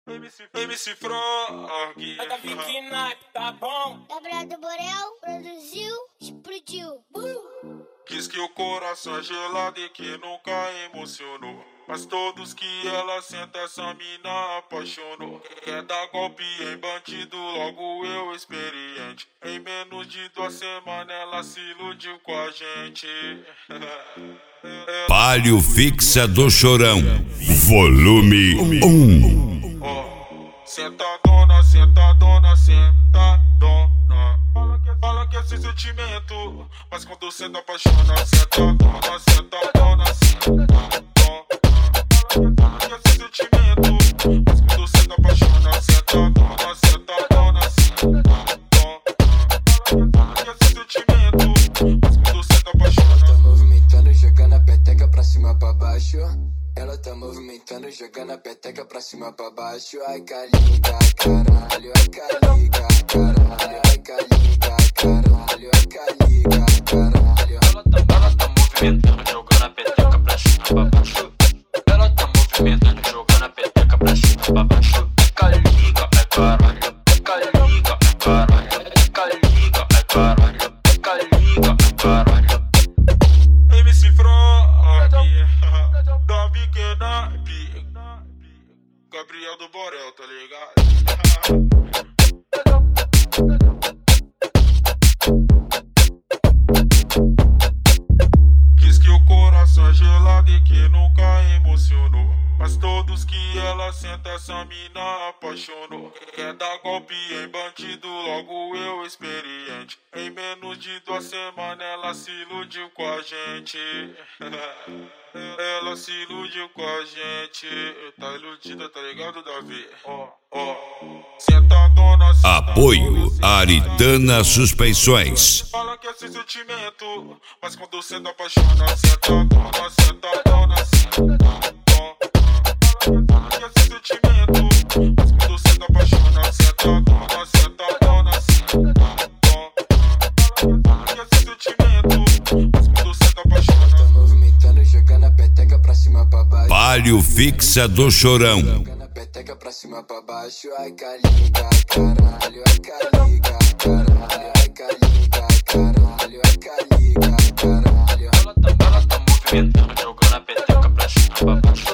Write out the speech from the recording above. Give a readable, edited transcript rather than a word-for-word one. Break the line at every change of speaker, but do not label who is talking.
MC Frog.
Tá Vicky, tá bom?
Gabriel do Borel produziu, explodiu.
Diz que o coração é gelado e que nunca emocionou. Mas todos que ela senta, essa mina apaixonou. Quer dar golpe em bandido, logo eu experiente. Em menos de 2 semanas ela se iludiu com a gente.
Palio Fixa do Chorão, volume 1.
Sentadona, sentadona, sentadona. Fala que é sem sentimento, mas quando senta apaixona. Sentadona, sentadona, sentadona. Fala que é sem sentimento, mas quando senta apaixona. Sentadona, sentadona, sentadona. Fala que é sem sentimento, mas quando senta apaixona.
Ela tá movimentando, jogando a peteca pra cima pra baixo. Ela tá movimentando, jogando a peteca pra cima pra baixo. Ai, caliga, caralho, ai, caliga, caralho, ai, caliga, caralho, ai, caliga, caralho.
Ela tá movimentando, jogando a peteca pra cima pra baixo. Ela tá movimentando, jogando a peteca pra cima pra baixo. Ai, caliga, ai, caralho, ai, caliga, ai, caralho, ai, caliga, ai, caralho, ai, caliga, ai, caralho.
MC Frog, da pequena Gabriel do Borel, tá ligado? Diz que o coração é gelado e que nunca emocionou. Mas todos que ela senta, essa mina apaixonou. Quer dar golpe em bandido, logo eu experiente. Em menos de 2 semanas ela se iludiu com a gente. Ela se iludiu com a gente. Tá iludida, tá ligado, Davi? Sentadona, sentadona.
Apoio Aritana Suspensões.
Fala que é sem sentimento, mas quando senta apaixona. Sentadona, sentadona, sentadona. Fala que é sem sentimento, mas quando senta apaixona. Sentadona, sentadona, sentadona. Fala que é sem sentimento, mas quando senta apaixona.
Tá movimentando, jogando a peteca pra cima pra baixo.
Palio Fixa do Chorão.
Jogando a peteca pra cima pra baixo. Ai, caliga, caralho, ai, caliga, caralho, ai, caliga, caralho, ai, caliga, caralho.
Ela tá movimentando, jogando a peteca pra cima pra baixo.